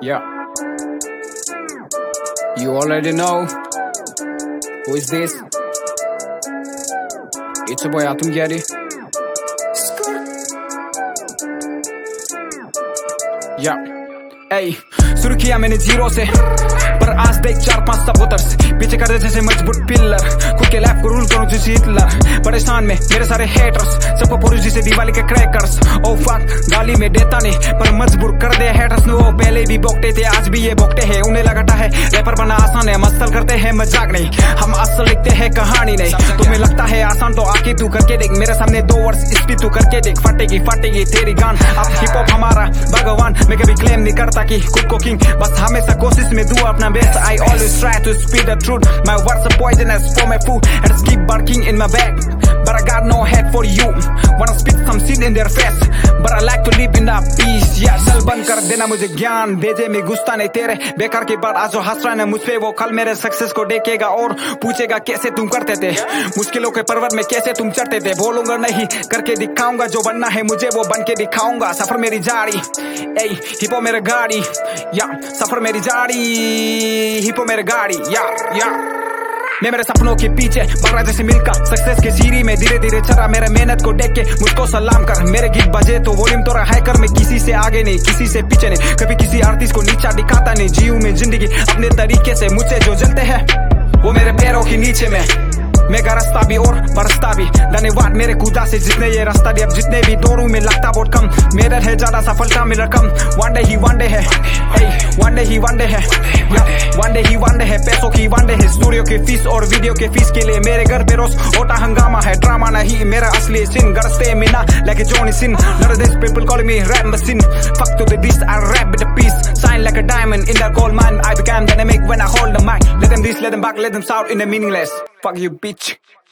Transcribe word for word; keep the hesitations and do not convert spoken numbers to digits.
Yeah. You already know who is this. It's your boy Atum Gary. Yeah. Hey, शुरू किया मैंने zero से, पर आज देख चार पांच सपोर्टर्स पीछे कर दे जैसे मजबूत पिलर। खुद के लाइफ को रूल करूं जैसे हिटलर। परेशान में मेरे सारे हेटर्स, सबको पुरुष जैसे दिवाली के क्रैकर्स। ओ फक, गाली में देता नहीं पर मजबूर कर दे हेटर्स ने। वो पहले भी बोकते थे, आज भी ये बोकते हैं। उन्हें लगता है रैपर बना आसान है, मसल करते हैं मजाक नहीं, हम असल लिखते हैं कहानी नहीं। तुम्हें लगता है आसान तो आके तू करके देख, मेरे सामने दो वर्ड्स स्पीड तू करके देख। फटेगी फटेगी तेरी गान। अब हिप हॉप हमारा भगवान, मैं कभी क्लेम नहीं करता कि खुद को किंग, बस हमेशा कोशिश में दूं अपना best. I always try to speak the truth, my words are poisonous for my food, heads keep barking in my back, but I got no head for you. Wanna spit some shit in their face, but I like to live in that peace. Yeah, चल बंद कर देना मुझे ज्ञान, भेजे में घुसता नहीं तेरे बेकार के बाद। आज जो हंस रहा है मुझ पे, वो कल मेरे सक्सेस को देखेगा और पूछेगा कैसे तुम करते थे, मुश्किलों के पर्वत में कैसे तुम चढ़ते थे। बोलूंगा नहीं, करके दिखाऊंगा, जो बनना है मुझे वो बन के दिखाऊंगा। सफर मेरी जारी, ए हिपो मेरा गाड़ी, या सफर मेरी जारी, हिपो मेरा गाड़ी, या या मैं मेरे सपनों के पीछे बढ़ रहा जैसे मिल्का। सक्सेस के सीढ़ी में धीरे धीरे चढ़ा, मेरे मेहनत को देख के मुझको सलाम कर। मेरे गीत बजे तो वॉल्यूम तो हाई कर। मैं किसी से आगे नहीं, किसी से पीछे नहीं, कभी किसी आर्टिस्ट को नीचा दिखाता नहीं। जीव में जिंदगी अपने तरीके से, मुझसे जो जलते हैं वो मेरे पैरों के नीचे में। मैं का रास्ता भी और बरसता भी, धन्यवाद मेरे खुदा से जिसने ये रास्ता दिया। अब जितने भी दौड़ूं में लगता बहुत कम, मेहनत है ज्यादा सफलता में रकम। वन डे ही वन डे है, वन डे ही वन डे है, वन डे ही वन डे है। पैसों की वन डे है, स्टूडियो की फीस और वीडियो के फीस के लिए मेरे घर पे रोज होता हंगामा है। ड्रामा नहीं मेरा असली सिन, घर से मिना like a Johnny Sin. None of these people calling me rap machine. Fuck to the this, I rap with a piece. Shine like a diamond in the gold mine. I became dynamic when I hold the mic. Let them diss, let them back, let them shout in the meaningless. Fuck you, bitch.